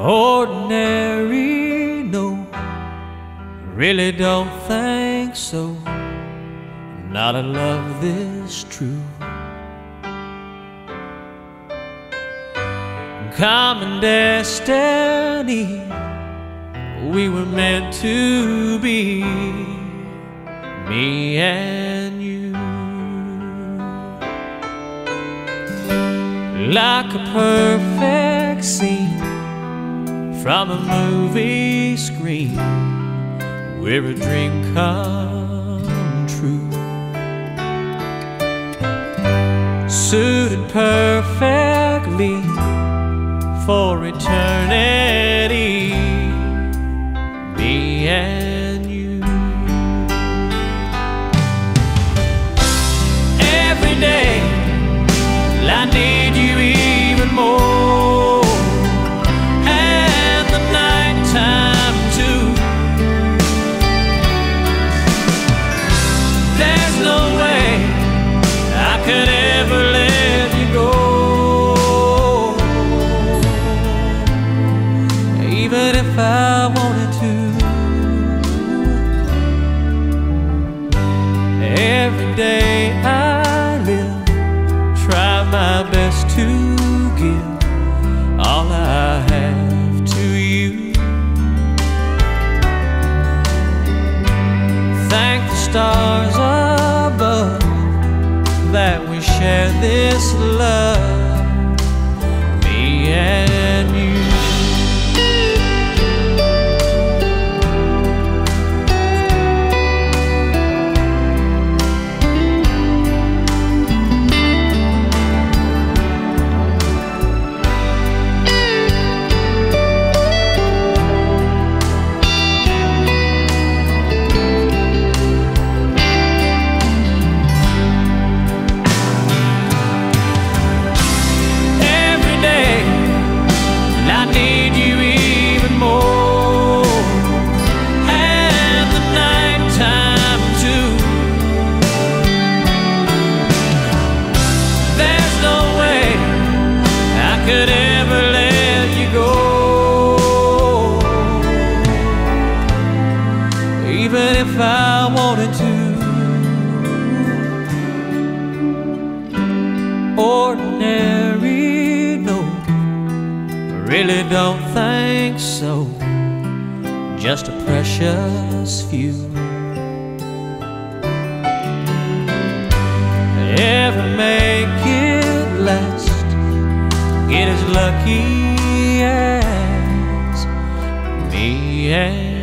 Ordinary, no, really don't think so. Not a love this true. Common destiny, we were meant to be, me and you. Like a perfect scene from a movie screen, we're a dream come true. Suited perfectly for eternity, me and you. Every day I need you even more, and the nighttime too. There's no way I could ever let you go, even if I wanted to. Every day I live, try my best to give all I have to you. Thank the stars above that we share this love, me and you. Could ever let you go, even if I wanted to. Ordinary, no, really don't think so. Just a precious few. Ever make it last, get as lucky as me and